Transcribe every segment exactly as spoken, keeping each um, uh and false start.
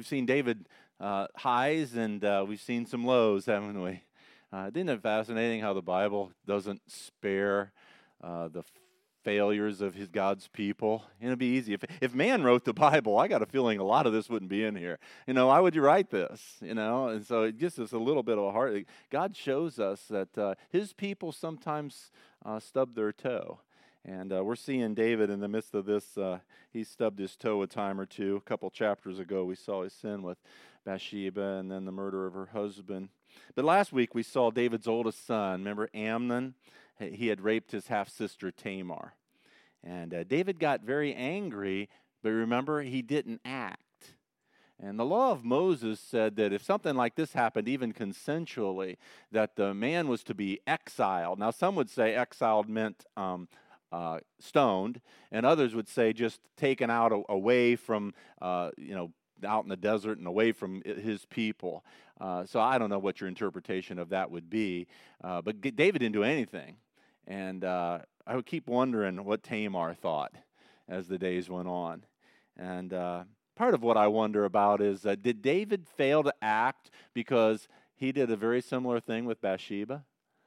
We've seen David uh, highs and uh, we've seen some lows, haven't we? Uh, isn't it fascinating how the Bible doesn't spare uh, the failures of his God's people? It'd be easy. If, if man wrote the Bible, I got a feeling a lot of this wouldn't be in here. You know, why would you write this? You know, and so it gives us a little bit of a heart. God shows us that uh, his people sometimes uh, stub their toe. And uh, we're seeing David in the midst of this. Uh, he stubbed his toe a time or two. A couple chapters ago, we saw his sin with Bathsheba and then the murder of her husband. But last week, we saw David's oldest son. Remember Amnon? He had raped his half-sister Tamar. And uh, David got very angry, but remember, he didn't act. And the law of Moses said that if something like this happened, even consensually, that the man was to be exiled. Now, some would say exiled meant um, uh, stoned, and others would say just taken out a- away from, uh, you know, out in the desert and away from his people. Uh, so I don't know what your interpretation of that would be. Uh, but David didn't do anything. And uh, I would keep wondering what Tamar thought as the days went on. And uh, part of what I wonder about is, uh, did David fail to act because he did a very similar thing with Bathsheba?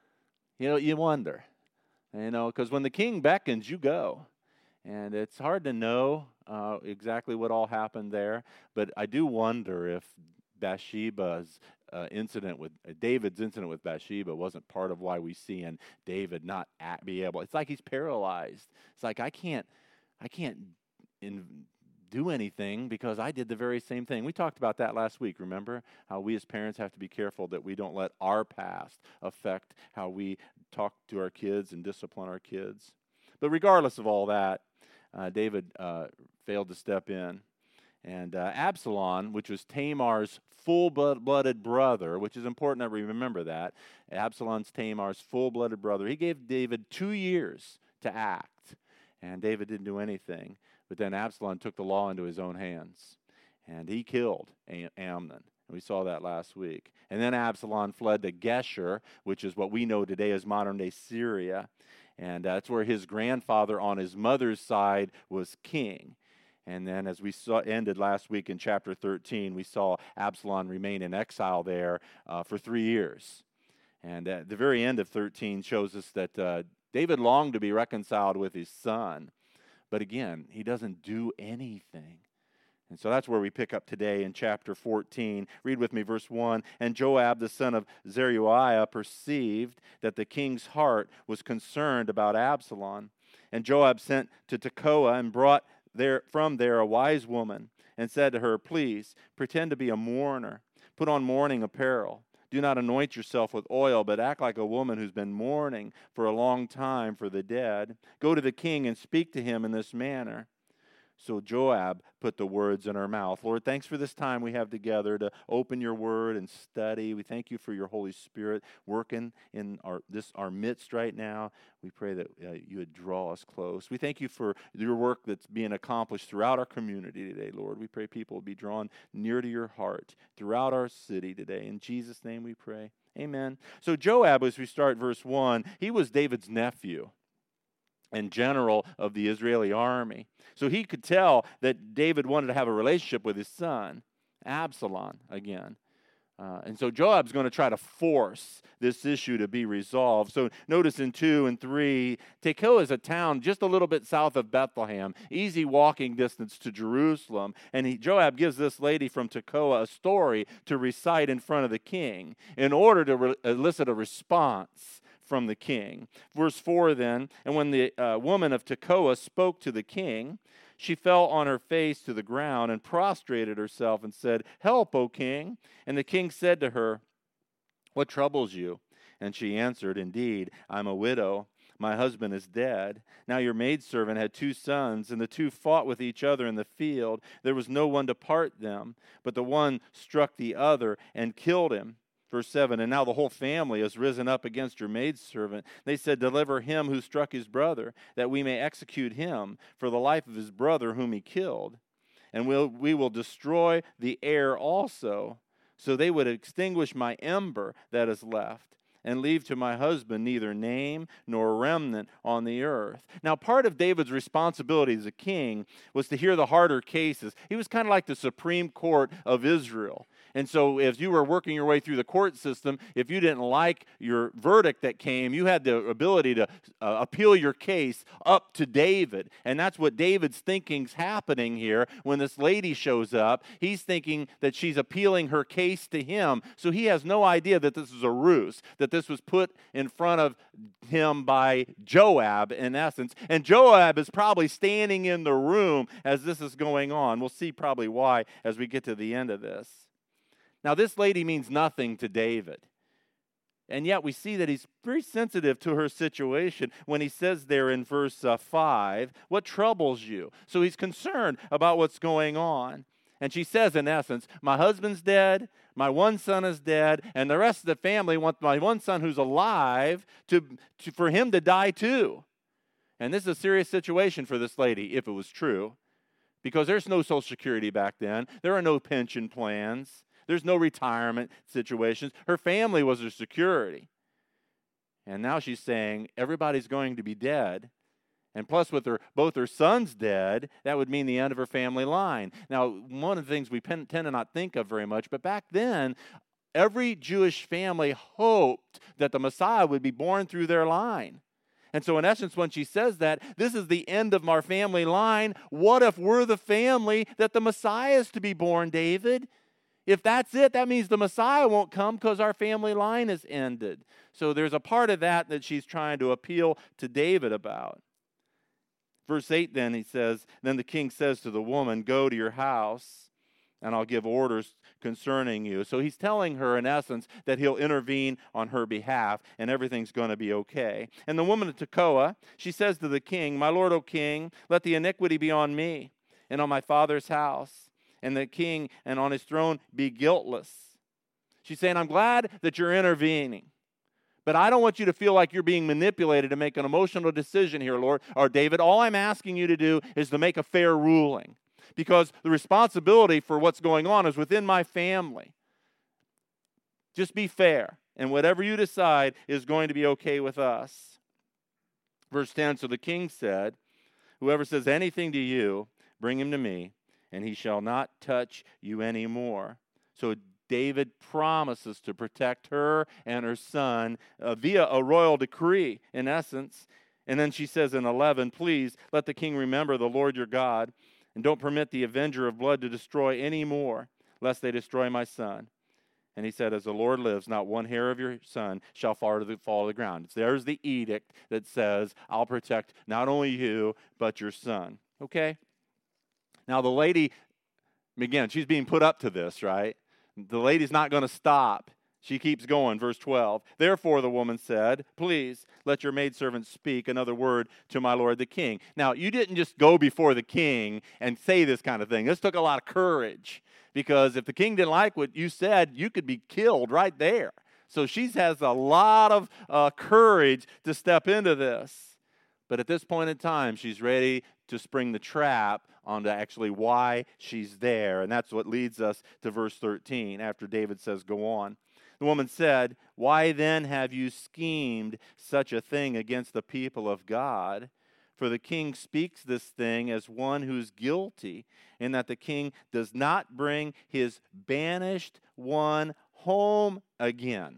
You know, you wonder. You know, because when the king beckons, you go. And it's hard to know uh, exactly what all happened there. But I do wonder if Bathsheba's uh, incident with uh, David's incident with Bathsheba wasn't part of why we see in David not act, be able. It's like he's paralyzed. It's like I can't, I can't in, do anything because I did the very same thing. We talked about that last week. Remember how we as parents have to be careful that we don't let our past affect how we talk to our kids and discipline our kids. But regardless of all that, uh, David uh, failed to step in. And uh, Absalom, which was Tamar's full-blooded brother, which is important that we remember that. Absalom's Tamar's full-blooded brother. He gave David two years to act, and David didn't do anything. But then Absalom took the law into his own hands, and he killed Am- Amnon. We saw that last week. And then Absalom fled to Geshur, which is what we know today as modern-day Syria. And that's where his grandfather on his mother's side was king. And then as we saw ended last week in chapter thirteen, we saw Absalom remain in exile there uh, for three years. And at the very end of thirteen shows us that uh, David longed to be reconciled with his son. But again, he doesn't do anything. And so that's where we pick up today in chapter fourteen. Read with me verse one. And Joab, the son of Zeruiah, perceived that the king's heart was concerned about Absalom. And Joab sent to Tekoa and brought there from there a wise woman and said to her, please pretend to be a mourner. Put on mourning apparel. Do not anoint yourself with oil, but act like a woman who's been mourning for a long time for the dead. Go to the king and speak to him in this manner. So Joab put the words in her mouth. Lord, thanks for this time we have together to open your word and study. We thank you for your Holy Spirit working in our this our midst right now. We pray that uh, you would draw us close. We thank you for your work that's being accomplished throughout our community today, Lord. We pray people will be drawn near to your heart throughout our city today. In Jesus' name we pray. Amen. So Joab, as we start verse one, he was David's nephew and general of the Israeli army. So he could tell that David wanted to have a relationship with his son, Absalom, again. Uh, and so Joab's going to try to force this issue to be resolved. So notice in two and three, Tekoa is a town just a little bit south of Bethlehem, easy walking distance to Jerusalem. And he, Joab gives this lady from Tekoa a story to recite in front of the king in order to re- elicit a response from the king. Verse four then, and when the uh, woman of Tekoa spoke to the king, she fell on her face to the ground and prostrated herself and said, help, O king. And the king said to her, what troubles you? And she answered, indeed, I'm a widow. My husband is dead. Now your maidservant had two sons, and the two fought with each other in the field. There was no one to part them, but the one struck the other and killed him. Verse seven, and now the whole family has risen up against your maidservant. They said, deliver him who struck his brother, that we may execute him for the life of his brother whom he killed. And we'll, we will destroy the heir also. So they would extinguish my ember that is left. and leave to my husband neither name nor remnant on the earth. Now, part of David's responsibility as a king was to hear the harder cases. He was kind of like the Supreme Court of Israel. And so as you were working your way through the court system, if you didn't like your verdict that came, you had the ability to uh, appeal your case up to David. And that's what David's thinking's happening here when this lady shows up. He's thinking that she's appealing her case to him. So he has no idea that this is a ruse, that this was put in front of him by Joab, in essence. And Joab is probably standing in the room as this is going on. We'll see probably why as we get to the end of this. Now, this lady means nothing to David. And yet we see that he's very sensitive to her situation when he says there in verse uh, five, what troubles you? So he's concerned about what's going on. And she says, in essence, my husband's dead, my one son is dead, and the rest of the family want my one son who's alive to, to for him to die too. And this is a serious situation for this lady, if it was true, because there's no Social Security back then. There are no pension plans. There's no retirement situations. Her family was her security. And now she's saying everybody's going to be dead. And plus, with her both her sons dead, that would mean the end of her family line. Now, one of the things we tend to not think of very much, but back then, every Jewish family hoped that the Messiah would be born through their line. And so, in essence, when she says that, this is the end of our family line. What if we're the family that the Messiah is to be born, David? If that's it, that means the Messiah won't come because our family line is ended. So there's a part of that that she's trying to appeal to David about. Verse eight then, he says, then the king says to the woman, go to your house, and I'll give orders concerning you. So he's telling her, in essence, that he'll intervene on her behalf, and everything's going to be okay. And the woman of Tekoa, she says to the king, my lord, O king, let the iniquity be on me and on my father's house, and the king and on his throne be guiltless. She's saying, I'm glad that you're intervening, but I don't want you to feel like you're being manipulated to make an emotional decision here, Lord, or David. All I'm asking you to do is to make a fair ruling, because the responsibility for what's going on is within my family. Just be fair, and whatever you decide is going to be okay with us. Verse ten, so the king said, whoever says anything to you, bring him to me, and he shall not touch you anymore. So David promises to protect her and her son uh, via a royal decree, in essence. And then she says in eleven, please let the king remember the Lord your God, and don't permit the avenger of blood to destroy any more, lest they destroy my son. And he said, as the Lord lives, not one hair of your son shall fall to the, fall to the ground. There's the edict that says, I'll protect not only you, but your son. Okay? Now, the lady, again, she's being put up to this, right? The lady's not going to stop. She keeps going, verse twelve. Therefore, the woman said, please let your maidservant speak another word to my lord the king. Now, you didn't just go before the king and say this kind of thing. This took a lot of courage, because if the king didn't like what you said, you could be killed right there. So she has a lot of uh, courage to step into this. But at this point in time, she's ready to spring the trap onto actually why she's there. And that's what leads us to verse thirteen, after David says, go on. The woman said, why then have you schemed such a thing against the people of God? For the king speaks this thing as one who's guilty, in that the king does not bring his banished one home again.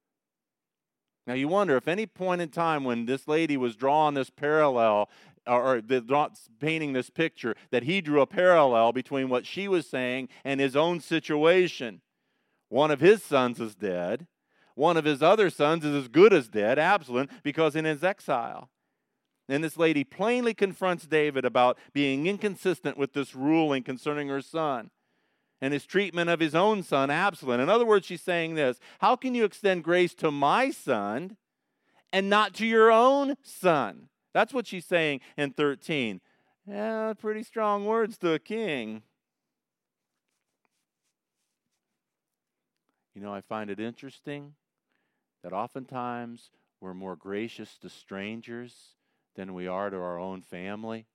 Now you wonder if any point in time when this lady was drawing this parallel, or the, painting this picture, that he drew a parallel between what she was saying and his own situation. One of his sons is dead. One of his other sons is as good as dead, Absalom, because in his exile. And this lady plainly confronts David about being inconsistent with this ruling concerning her son and his treatment of his own son, Absalom. In other words, she's saying this: how can you extend grace to my son and not to your own son? That's what she's saying in thirteen. Yeah, pretty strong words to a king. You know, I find it interesting that oftentimes we're more gracious to strangers than we are to our own family.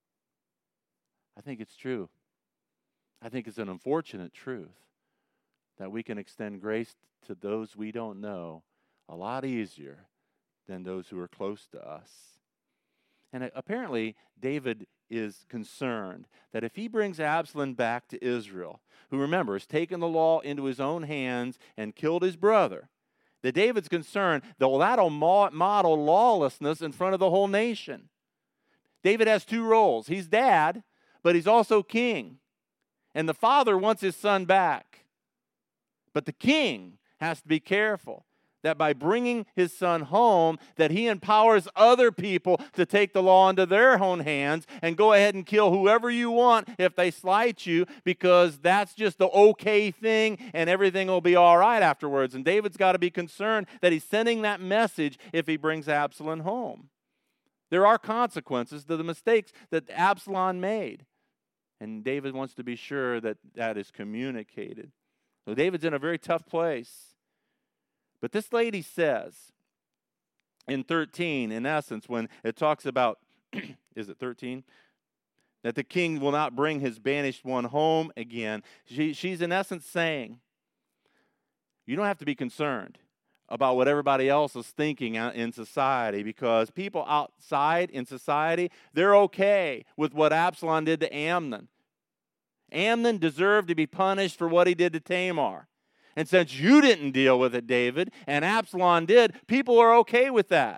I think it's true. I think it's an unfortunate truth. that we can extend grace to those we don't know a lot easier than those who are close to us. And apparently, David is concerned that if he brings Absalom back to Israel, who, remember, has taken the law into his own hands and killed his brother, that David's concerned that well, that'll model lawlessness in front of the whole nation. David has two roles. He's dad, but he's also king. And the father wants his son back. But the king has to be careful that by bringing his son home, that he empowers other people to take the law into their own hands and go ahead and kill whoever you want if they slight you, because that's just the okay thing and everything will be all right afterwards. And David's got to be concerned that he's sending that message if he brings Absalom home. There are consequences to the mistakes that Absalom made. And David wants to be sure that that is communicated. So David's in a very tough place. But this lady says in thirteen, in essence, when it talks about, is it thirteen? That the king will not bring his banished one home again. She, she's in essence saying, you don't have to be concerned about what everybody else is thinking in society, because people outside in society, they're okay with what Absalom did to Amnon. Amnon deserved to be punished for what he did to Tamar. And since you didn't deal with it, David, and Absalom did, people are okay with that.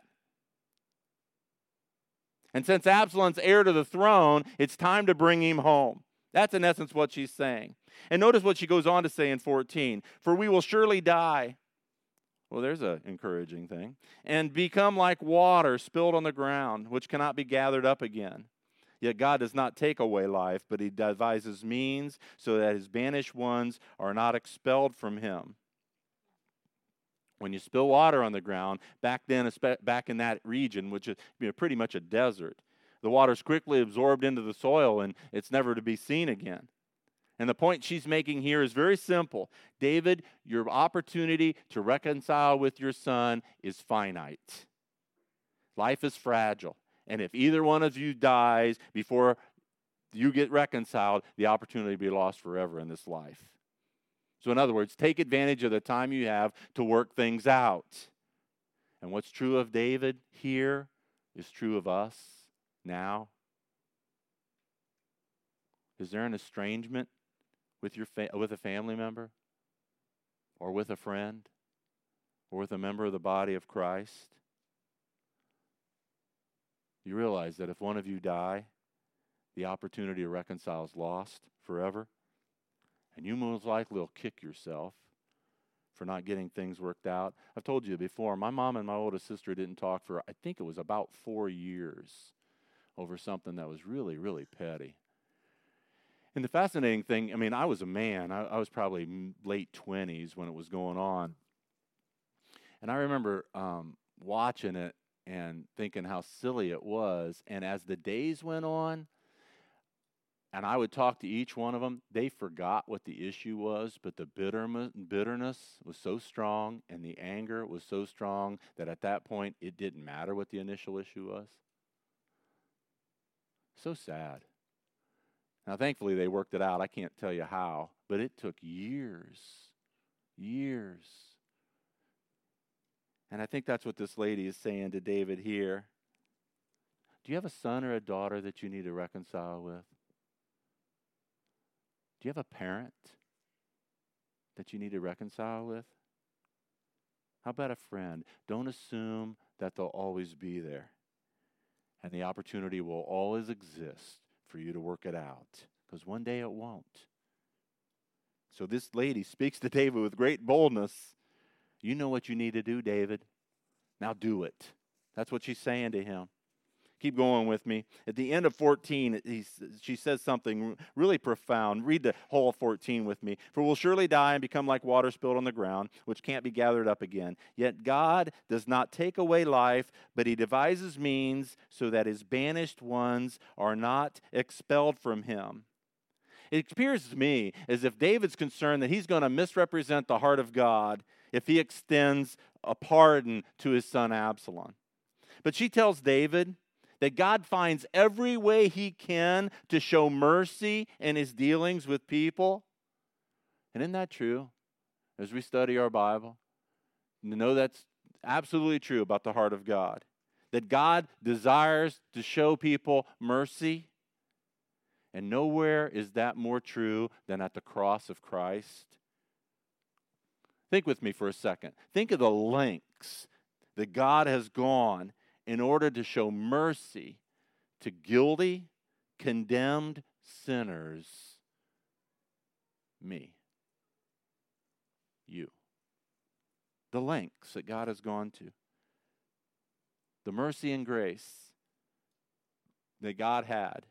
And since Absalom's heir to the throne, it's time to bring him home. That's in essence what she's saying. And notice what she goes on to say in fourteen. For we will surely die. Well, there's an encouraging thing. And become like water spilled on the ground, which cannot be gathered up again. Yet God does not take away life, but he devises means so that his banished ones are not expelled from him. When you spill water on the ground, back then, back in that region, which is you know, pretty much a desert, the water's quickly absorbed into the soil and it's never to be seen again. And the point she's making here is very simple. David, your opportunity to reconcile with your son is finite. Life is fragile. And if either one of you dies before you get reconciled, the opportunity will be lost forever in this life. So in other words, take advantage of the time you have to work things out. And what's true of David here is true of us now. Is there an estrangement with your fa- with a family member, or with a friend, or with a member of the body of Christ? You realize that if one of you die, the opportunity to reconcile is lost forever. And you most likely will kick yourself for not getting things worked out. I've told you before, my mom and my oldest sister didn't talk for, I think it was about four years over something that was really, really petty. And the fascinating thing, I mean, I was a man. I, I was probably late twenties when it was going on. And I remember um, watching it and thinking how silly it was. And as the days went on, and I would talk to each one of them, they forgot what the issue was, but the bitterness was so strong and the anger was so strong that at that point it didn't matter what the initial issue was. So sad. Now, thankfully, they worked it out. I can't tell you how, but it took years, years. And I think that's what this lady is saying to David here. Do you have a son or a daughter that you need to reconcile with? Do you have a parent that you need to reconcile with? How about a friend? Don't assume that they'll always be there. And the opportunity will always exist for you to work it out, because one day it won't. So this lady speaks to David with great boldness. You know what you need to do, David. Now do it. That's what she's saying to him. Keep going with me. At the end of fourteen, he, she says something really profound. Read the whole fourteen with me. For we'll surely die and become like water spilled on the ground, which can't be gathered up again. Yet God does not take away life, but he devises means so that his banished ones are not expelled from him. It appears to me as if David's concerned that he's going to misrepresent the heart of God if he extends a pardon to his son Absalom. But she tells David that God finds every way he can to show mercy in his dealings with people. And isn't that true? as we study our Bible, to know that's absolutely true about the heart of God. That God desires to show people mercy. And nowhere is that more true than at the cross of Christ. Think with me for a second. Think of the lengths that God has gone in order to show mercy to guilty, condemned sinners. Me. You. The lengths that God has gone to. The mercy and grace that God had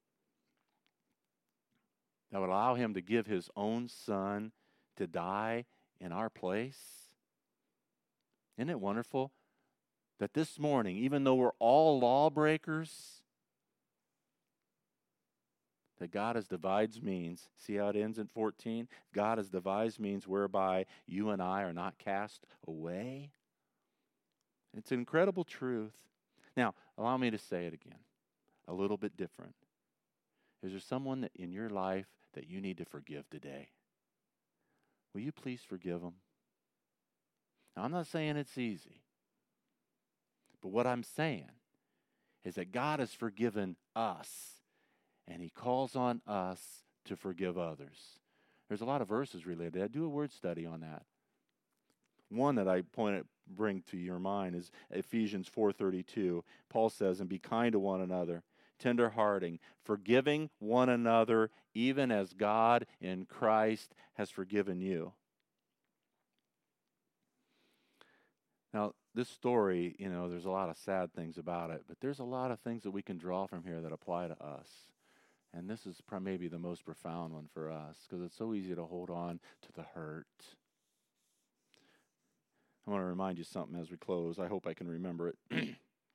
that would allow him to give his own son to die in our place. Isn't it wonderful that this morning, even though we're all lawbreakers, that God has devised means. See how it ends in fourteen? God has devised means whereby you and I are not cast away. It's an incredible truth. Now, allow me to say it again, a little bit different. Is there someone that in your life that you need to forgive today? Will you please forgive them? Now, I'm not saying it's easy. But what I'm saying is that God has forgiven us, and he calls on us to forgive others. There's a lot of verses related to that. Do a word study on that. One that I point at, bring to your mind is Ephesians four thirty-two. Paul says, and be kind to one another, tender-hearted, forgiving one another, even as God in Christ has forgiven you. Now, this story, you know, there's a lot of sad things about it, but there's a lot of things that we can draw from here that apply to us. And this is maybe the most profound one for us, because it's so easy to hold on to the hurt. I want to remind you something as we close. I hope I can remember it.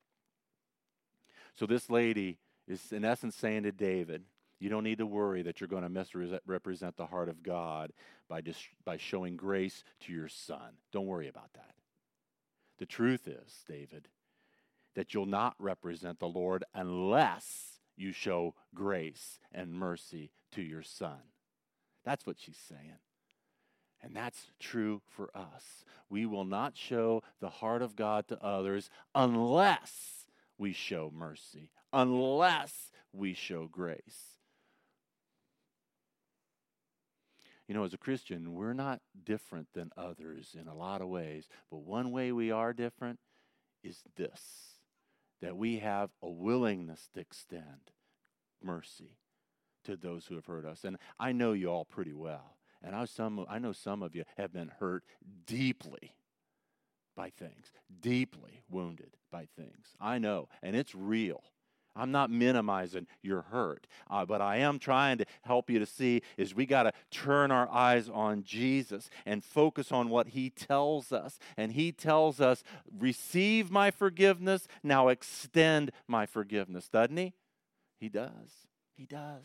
So this lady is in essence saying to David, you don't need to worry that you're going to misrepresent the heart of God by, dis- by showing grace to your son. Don't worry about that. The truth is, David, that you'll not represent the Lord unless you show grace and mercy to your son. That's what she's saying. And that's true for us. We will not show the heart of God to others unless we show mercy, unless we show grace. You know, as a Christian, we're not different than others in a lot of ways. But one way we are different is this, that we have a willingness to extend mercy to those who have hurt us. And I know you all pretty well. And I, some, I know some of you have been hurt deeply by things, deeply wounded by things. I know, and it's real. I'm not minimizing your hurt, uh, but I am trying to help you to see is we got to turn our eyes on Jesus and focus on what he tells us. And he tells us, receive my forgiveness, now extend my forgiveness, doesn't he? He does. He does.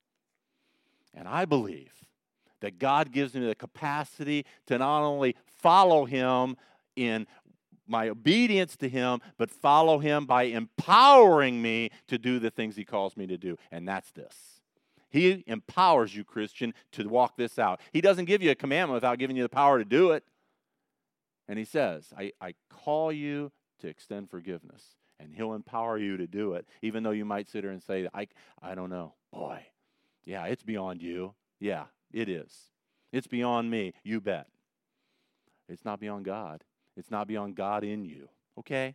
And I believe that God gives me the capacity to not only follow him in my obedience to him, but follow him by empowering me to do the things he calls me to do. And that's this. He empowers you, Christian, to walk this out. He doesn't give you a commandment without giving you the power to do it. And he says, I, I call you to extend forgiveness. And he'll empower you to do it, even though you might sit there and say, I, I don't know. Boy, yeah, it's beyond you. Yeah, it is. It's beyond me. You bet. It's not beyond God. It's not beyond God in you. Okay?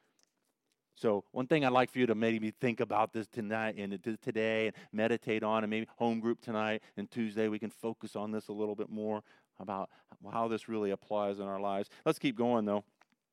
So one thing I'd like for you to maybe think about this tonight and today and meditate on, and maybe home group tonight and Tuesday we can focus on this a little bit more about how this really applies in our lives. Let's keep going though.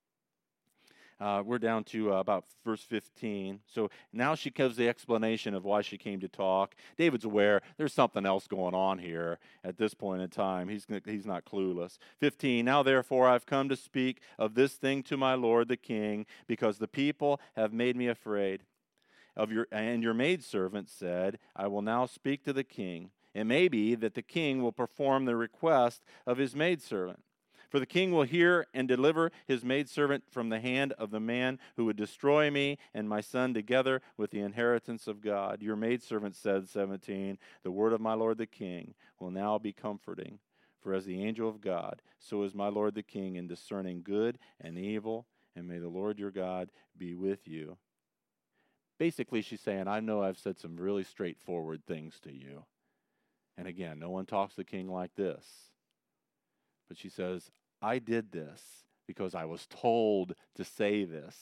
Uh, we're down to uh, about verse fifteen. So now she gives the explanation of why she came to talk. David's aware there's something else going on here at this point in time. He's, he's not clueless. fifteen, now therefore I've come to speak of this thing to my lord the king, because the people have made me afraid. Of your And your maidservant said, I will now speak to the king. It may be that the king will perform the request of his maidservant. For the king will hear and deliver his maidservant from the hand of the man who would destroy me and my son together with the inheritance of God. Your maidservant said, seventeen, the word of my lord the king will now be comforting. For as the angel of God, so is my Lord the King in discerning good and evil, and may the Lord your God be with you. Basically, she's saying, I know I've said some really straightforward things to you. And again, no one talks to the king like this. But she says, I did this because I was told to say this.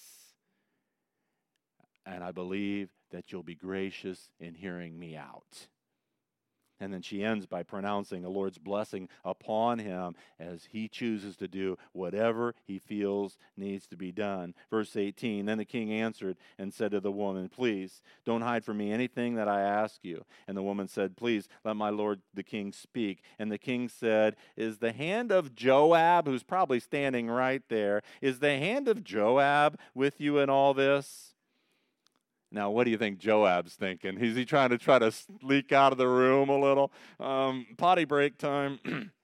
And I believe that you'll be gracious in hearing me out. And then she ends by pronouncing the Lord's blessing upon him as he chooses to do whatever he feels needs to be done. Verse eighteen, then the king answered and said to the woman, please, don't hide from me anything that I ask you. And the woman said, please, let my lord the king speak. And the king said, is the hand of Joab, who's probably standing right there, is the hand of Joab with you in all this? Now, what do you think Joab's thinking? Is he trying to try to leak out of the room a little? Um, potty break time.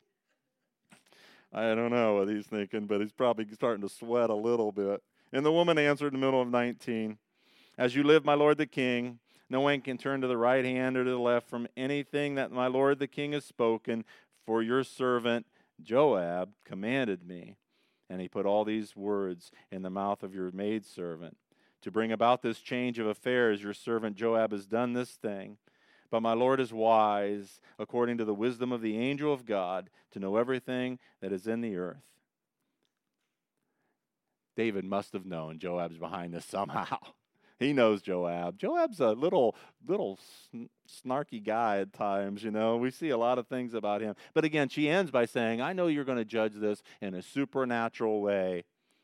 I don't know what he's thinking, but he's probably starting to sweat a little bit. And the woman answered in the middle of nineteen, as you live, my lord the king, no one can turn to the right hand or to the left from anything that my lord the king has spoken, for your servant Joab commanded me. And he put all these words in the mouth of your maidservant. To bring about this change of affairs, your servant Joab has done this thing. But my Lord is wise, according to the wisdom of the angel of God, to know everything that is in the earth. David must have known Joab's behind this somehow. He knows Joab. Joab's a little, little snarky guy at times, you know. We see a lot of things about him. But again, she ends by saying, I know you're going to judge this in a supernatural way.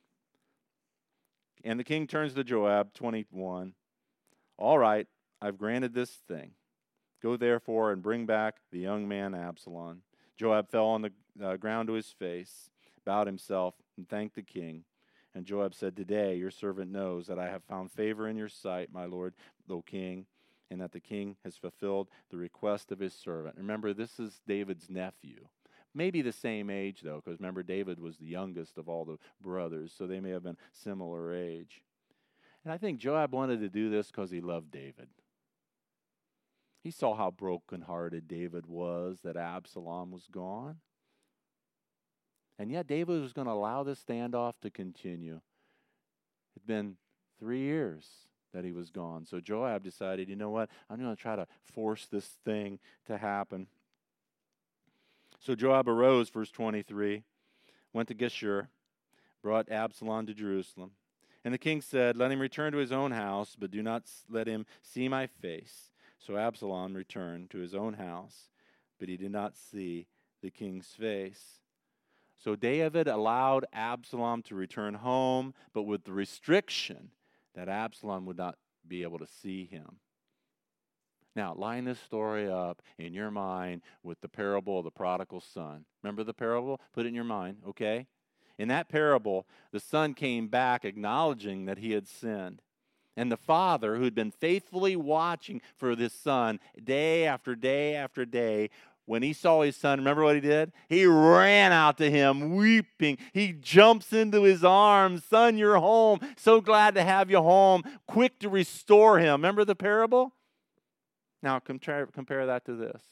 And the king turns to Joab, twenty-one. All right, I've granted this thing. Go therefore and bring back the young man Absalom. Joab fell on the uh, ground to his face, bowed himself, and thanked the king. And Joab said, today your servant knows that I have found favor in your sight, my lord, O king, and that the king has fulfilled the request of his servant. Remember, this is David's nephew. Maybe the same age, though, because remember, David was the youngest of all the brothers, so they may have been similar age. And I think Joab wanted to do this because he loved David. He saw how brokenhearted David was that Absalom was gone. And yet David was going to allow this standoff to continue. It had been three years that he was gone. So Joab decided, you know what, I'm going to try to force this thing to happen. So Joab arose, verse twenty-three, went to Geshur, brought Absalom to Jerusalem. And the king said, let him return to his own house, but do not let him see my face. So Absalom returned to his own house, but he did not see the king's face. So David allowed Absalom to return home, but with the restriction that Absalom would not be able to see him. Now, line this story up in your mind with the parable of the prodigal son. Remember the parable? Put it in your mind, okay? In that parable, the son came back acknowledging that he had sinned. And the father, who had been faithfully watching for this son day after day after day, when he saw his son, remember what he did? He ran out to him, weeping. He jumps into his arms. Son, you're home. So glad to have you home. Quick to restore him. Remember the parable? Now, compare, compare that to this.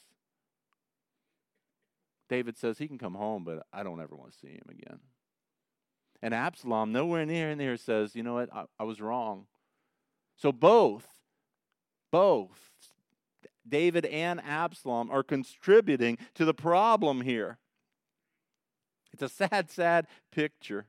David says he can come home, but I don't ever want to see him again. And Absalom, nowhere near in there, says, you know what, I, I was wrong. So both, both, David and Absalom are contributing to the problem here. It's a sad, sad picture.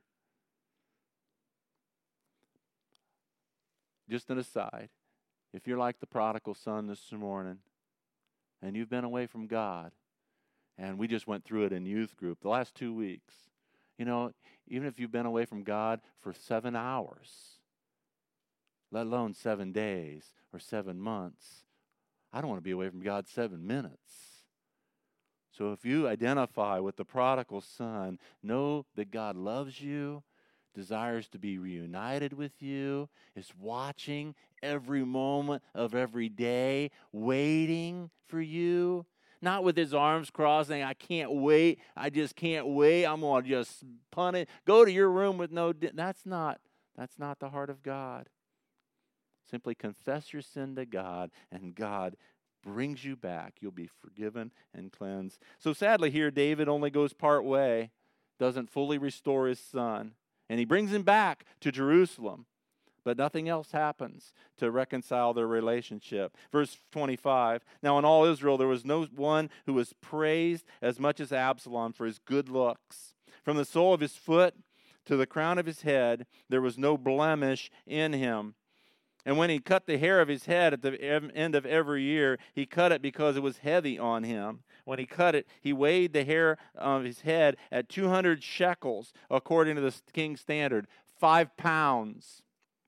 Just an aside. If you're like the prodigal son this morning, and you've been away from God, and we just went through it in youth group the last two weeks, you know, even if you've been away from God for seven hours, let alone seven days or seven months, I don't want to be away from God seven minutes. So if you identify with the prodigal son, know that God loves you, desires to be reunited with you, is watching every moment of every day, waiting for you. Not with his arms crossed saying, I can't wait, I just can't wait, I'm going to just punt it. Go to your room with no... Di-. That's not, that's not the heart of God. Simply confess your sin to God, and God brings you back. You'll be forgiven and cleansed. So sadly here, David only goes part way, doesn't fully restore his son. And he brings him back to Jerusalem. But nothing else happens to reconcile their relationship. Verse twenty-five, now in all Israel there was no one who was praised as much as Absalom for his good looks. From the sole of his foot to the crown of his head, there was no blemish in him. And when he cut the hair of his head at the end of every year, he cut it because it was heavy on him. When he cut it, he weighed the hair of his head at two hundred shekels, according to the king's standard, five pounds.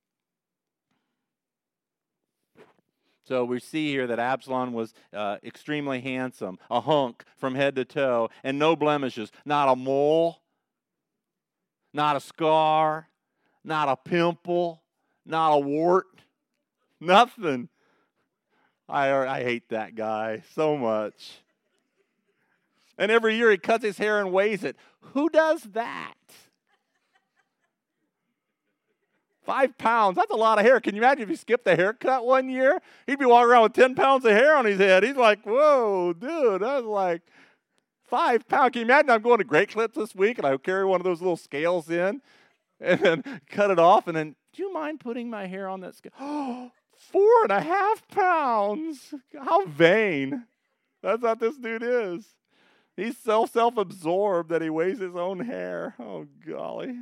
So we see here that Absalom was uh, extremely handsome, a hunk from head to toe, and no blemishes. Not a mole, not a scar, not a pimple, not a wart, nothing. I, I hate that guy so much. And every year he cuts his hair and weighs it. Who does that? Five pounds, that's a lot of hair. Can you imagine if he skipped a haircut one year? He'd be walking around with ten pounds of hair on his head. He's like, whoa, dude, that's like five pounds. Can you imagine I'm going to Great Clips this week and I carry one of those little scales in and then cut it off and then, do you mind putting my hair on that scale? Oh, four and a half pounds. How vain. That's what this dude is. He's so self-absorbed that he weighs his own hair. Oh, golly.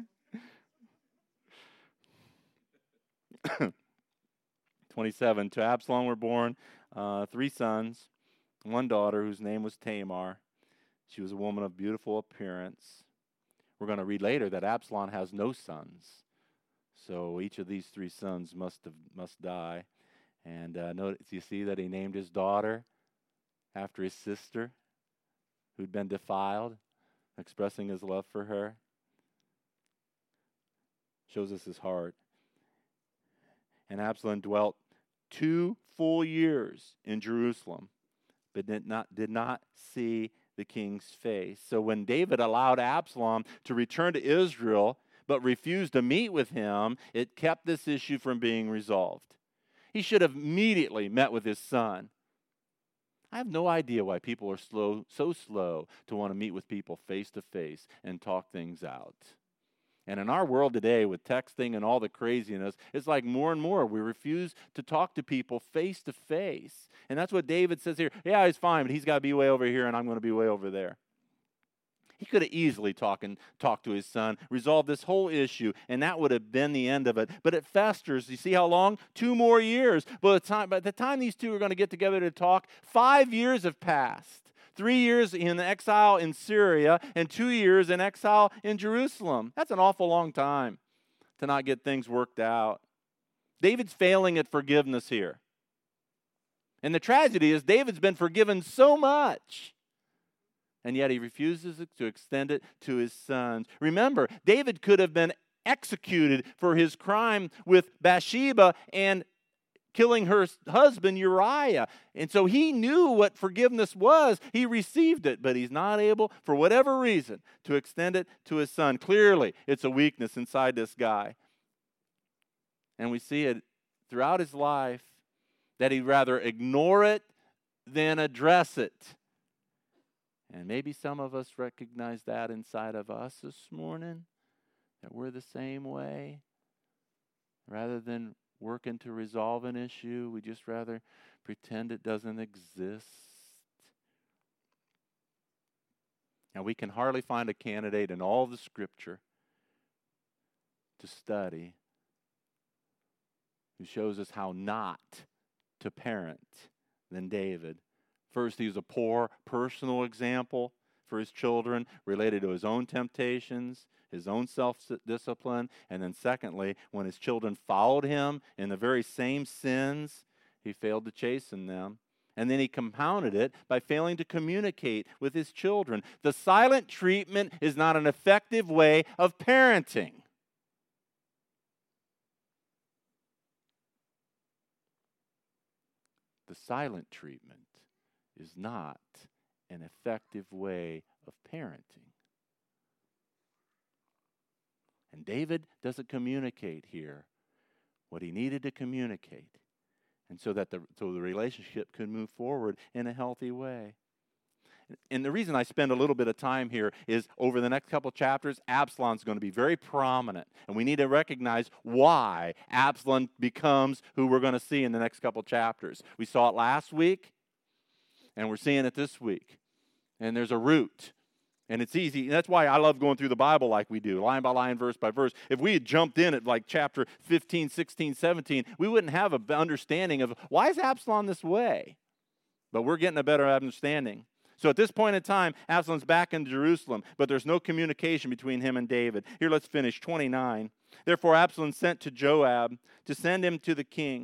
twenty-seven, to Absalom were born uh, three sons, one daughter whose name was Tamar. She was a woman of beautiful appearance. We're going to read later that Absalom has no sons. So each of these three sons must have must die. And uh, notice, you see that he named his daughter after his sister who'd been defiled, expressing his love for her. Shows us his heart. And Absalom dwelt two full years in Jerusalem, but did not, did not see the king's face. So when David allowed Absalom to return to Israel, but refused to meet with him, it kept this issue from being resolved. He should have immediately met with his son. I have no idea why people are slow, so slow to want to meet with people face to face and talk things out. And in our world today, with texting and all the craziness, it's like more and more we refuse to talk to people face to face. And that's what David says here. Yeah, he's fine, but he's got to be way over here, and I'm going to be way over there. He could have easily talked and talked to his son, resolved this whole issue, and that would have been the end of it. But it festers. You see how long? Two more years. By the time, by the time these two are going to get together to talk, five years have passed. Three years in exile in Syria and two years in exile in Jerusalem. That's an awful long time to not get things worked out. David's failing at forgiveness here. And the tragedy is David's been forgiven so much, and yet he refuses to extend it to his sons. Remember, David could have been executed for his crime with Bathsheba and killing her husband Uriah. And so he knew what forgiveness was. He received it, but he's not able, for whatever reason, to extend it to his son. Clearly, it's a weakness inside this guy. And we see it throughout his life that he'd rather ignore it than address it. And maybe some of us recognize that inside of us this morning, that we're the same way. Rather than working to resolve an issue, we just rather pretend it doesn't exist. Now, we can hardly find a candidate in all the Scripture to study who shows us how not to parent than David. First, he was a poor personal example for his children, related to his own temptations, his own self-discipline. And then secondly, when his children followed him in the very same sins, he failed to chasten them. And then he compounded it by failing to communicate with his children. The silent treatment is not an effective way of parenting. The silent treatment is not an effective way of parenting. And David doesn't communicate here what he needed to communicate. And so that the, so the relationship could move forward in a healthy way. And the reason I spend a little bit of time here is over the next couple chapters, Absalom's going to be very prominent. And we need to recognize why Absalom becomes who we're going to see in the next couple chapters. We saw it last week, and we're seeing it this week. And there's a root. And it's easy. And that's why I love going through the Bible like we do, line by line, verse by verse. If we had jumped in at like chapter fifteen, sixteen, seventeen, we wouldn't have an understanding of why is Absalom this way. But we're getting a better understanding. So at this point in time, Absalom's back in Jerusalem, but there's no communication between him and David. Here, let's finish, twenty-nine. Therefore, Absalom sent to Joab to send him to the king.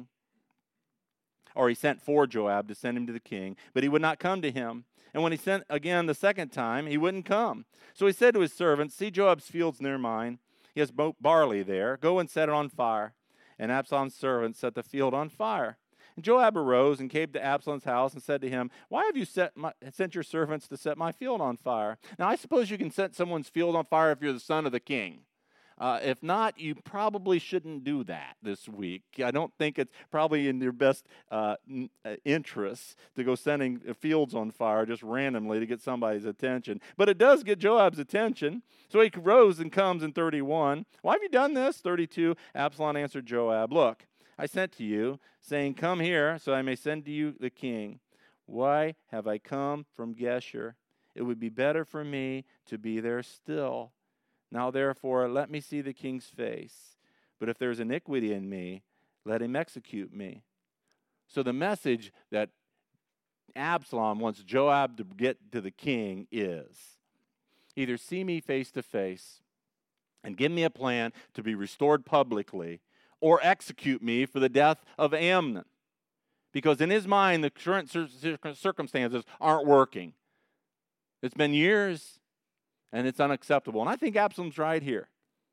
Or he sent for Joab to send him to the king, but he would not come to him. And when he sent again the second time, he wouldn't come. So he said to his servants, see Joab's fields near mine. He has barley there. Go and set it on fire. And Absalom's servants set the field on fire. And Joab arose and came to Absalom's house and said to him, why have you set my, sent your servants to set my field on fire? Now, I suppose you can set someone's field on fire if you're the son of the king. Uh, if not, you probably shouldn't do that this week. I don't think it's probably in your best uh, n- uh, interests to go setting fields on fire just randomly to get somebody's attention. But it does get Joab's attention. So he rose and comes in thirty-one. Why have you done this? thirty-two, Absalom answered Joab, look, I sent to you, saying, come here, so I may send to you the king. Why have I come from Geshur? It would be better for me to be there still. Now, therefore, let me see the king's face. But if there is iniquity in me, let him execute me. So the message that Absalom wants Joab to get to the king is, either see me face to face and give me a plan to be restored publicly, or execute me for the death of Amnon. Because in his mind, the current circumstances aren't working. It's been years, and it's unacceptable. And I think Absalom's right here.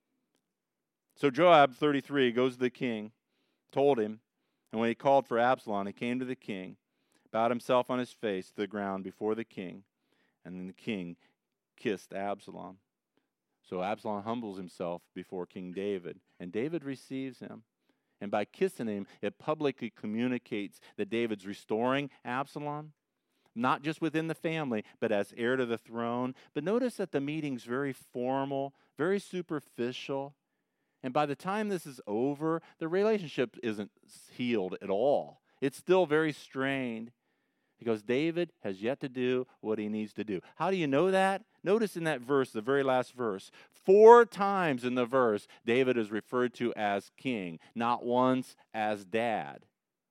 So Joab, thirty-three, goes to the king, told him, and when he called for Absalom, he came to the king, bowed himself on his face to the ground before the king, and then the king kissed Absalom. So Absalom humbles himself before King David, and David receives him. And by kissing him, it publicly communicates that David's restoring Absalom, not just within the family, but as heir to the throne. But notice that the meeting's very formal, very superficial. And by the time this is over, the relationship isn't healed at all. It's still very strained. Because David has yet to do what he needs to do. How do you know that? Notice in that verse, the very last verse, four times in the verse, David is referred to as king, not once as dad.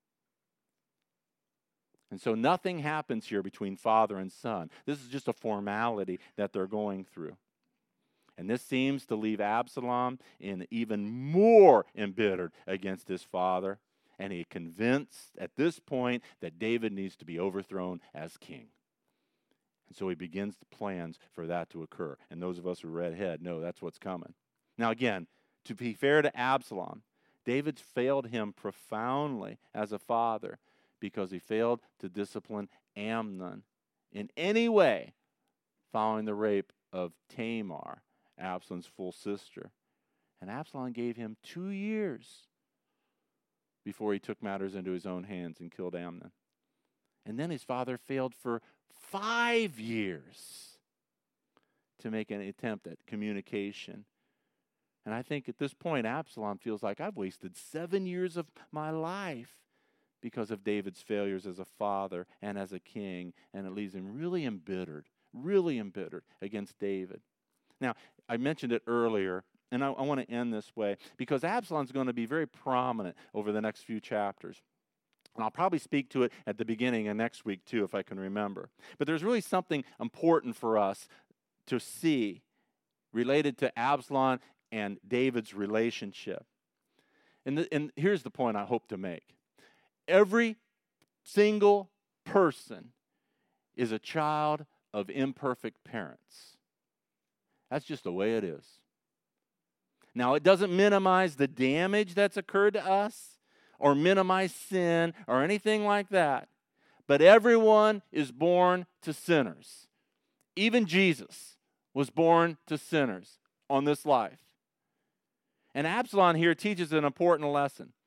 And so nothing happens here between father and son. This is just a formality that they're going through. And this seems to leave Absalom in even more embittered against his father. And he convinced at this point that David needs to be overthrown as king. And so he begins the plans for that to occur. And those of us who read ahead know that's what's coming. Now again, to be fair to Absalom, David failed him profoundly as a father because he failed to discipline Amnon in any way following the rape of Tamar, Absalom's full sister. And Absalom gave him two years before he took matters into his own hands and killed Amnon. And then his father failed for five years to make an attempt at communication. And I think at this point, Absalom feels like I've wasted seven years of my life because of David's failures as a father and as a king. And it leaves him really embittered, really embittered against David. Now, I mentioned it earlier. And I, I want to end this way because Absalom's going to be very prominent over the next few chapters. And I'll probably speak to it at the beginning of next week too, if I can remember. But there's really something important for us to see related to Absalom and David's relationship. And, the, and here's the point I hope to make. Every single person is a child of imperfect parents. That's just the way it is. Now, it doesn't minimize the damage that's occurred to us or minimize sin or anything like that. But everyone is born to sinners. Even Jesus was born to sinners on this life. And Absalom here teaches an important lesson.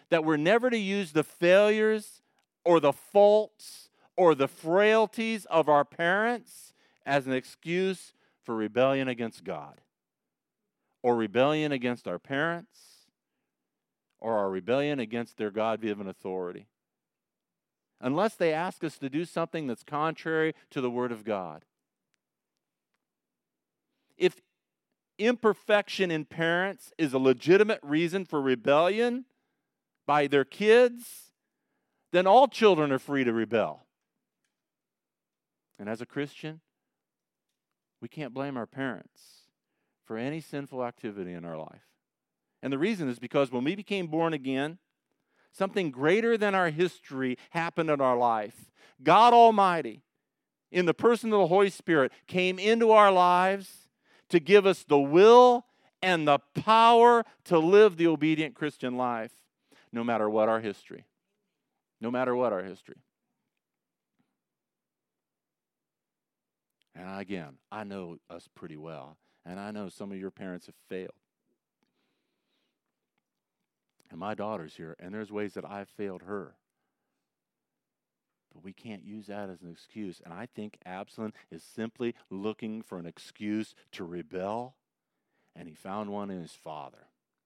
that we're never to use the failures or the faults or the frailties of our parents as an excuse for rebellion against God, or rebellion against our parents, or our rebellion against their God-given authority. Unless they ask us to do something that's contrary to the Word of God. If imperfection in parents is a legitimate reason for rebellion by their kids, then all children are free to rebel. And as a Christian, we can't blame our parents for any sinful activity in our life. And the reason is because when we became born again, something greater than our history happened in our life. God Almighty, in the person of the Holy Spirit, came into our lives to give us the will and the power to live the obedient Christian life, no matter what our history. No matter what our history. And again, I know us pretty well, and I know some of your parents have failed. And my daughter's here, and there's ways that I've failed her. But we can't use that as an excuse. And I think Absalom is simply looking for an excuse to rebel, and he found one in his father.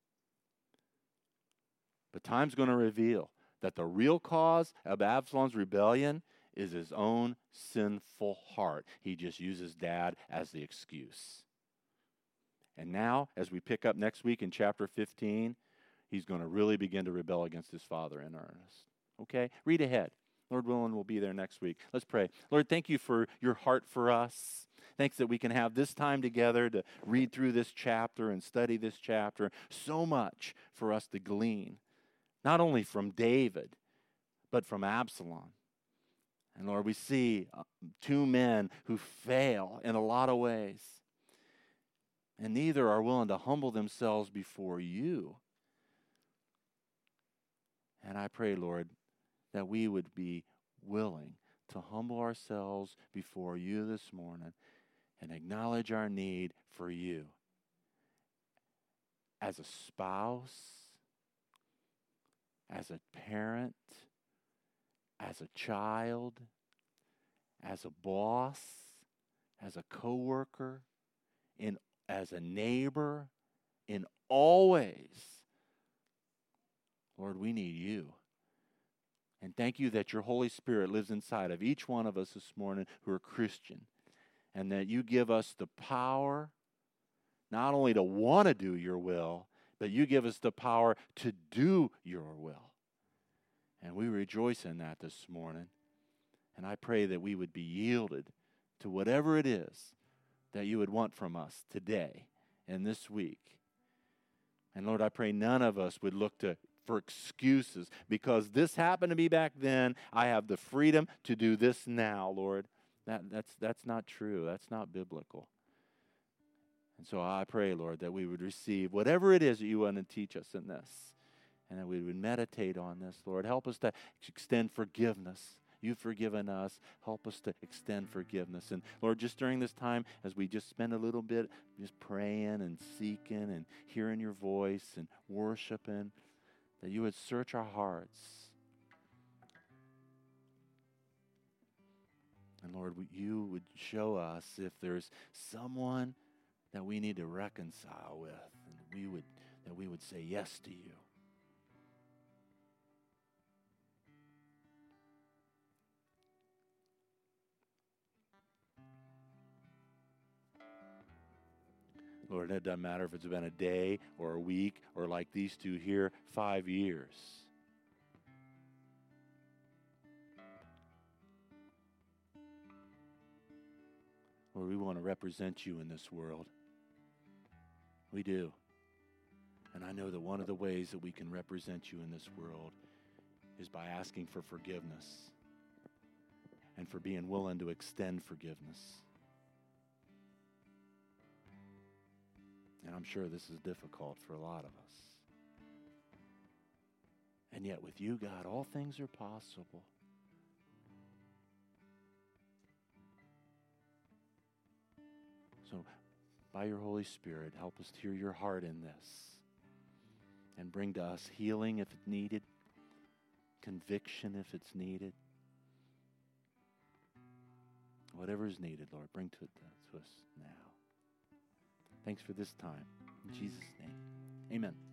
But time's going to reveal that the real cause of Absalom's rebellion is his own sinful heart. He just uses dad as the excuse. And now, as we pick up next week in chapter fifteen, he's going to really begin to rebel against his father in earnest. Okay? Read ahead. Lord willing, we'll be there next week. Let's pray. Lord, thank you for your heart for us. Thanks that we can have this time together to read through this chapter and study this chapter. So much for us to glean, not only from David, but from Absalom. And Lord, we see two men who fail in a lot of ways. And neither are willing to humble themselves before you. And I pray, Lord, that we would be willing to humble ourselves before you this morning and acknowledge our need for you as a spouse, as a parent, as a child, as a boss, as a coworker, in as a neighbor, in all ways. Lord, we need you. And thank you that your Holy Spirit lives inside of each one of us this morning who are Christian, and that you give us the power not only to want to do your will, but you give us the power to do your will. And we rejoice in that this morning. And I pray that we would be yielded to whatever it is that you would want from us today and this week. And Lord, I pray none of us would look to for excuses because this happened to me back then. I have the freedom to do this now, Lord. That, that's, that's not true. That's not biblical. And so I pray, Lord, that we would receive whatever it is that you want to teach us in this. And that we would meditate on this, Lord. Help us to extend forgiveness. You've forgiven us. Help us to extend forgiveness. And Lord, just during this time, as we just spend a little bit just praying and seeking and hearing your voice and worshiping, that you would search our hearts. And Lord, you would show us if there's someone that we need to reconcile with, and we would, that we would say yes to you. Lord, it doesn't matter if it's been a day or a week or like these two here, five years. Lord, we want to represent you in this world. We do. And I know that one of the ways that we can represent you in this world is by asking for forgiveness and for being willing to extend forgiveness. And I'm sure this is difficult for a lot of us. And yet with you, God, all things are possible. So by your Holy Spirit, help us to hear your heart in this. and bring to us healing if it's needed, conviction if it's needed. Whatever is needed, Lord, bring to it to us now. Thanks for this time. In Jesus' name, amen.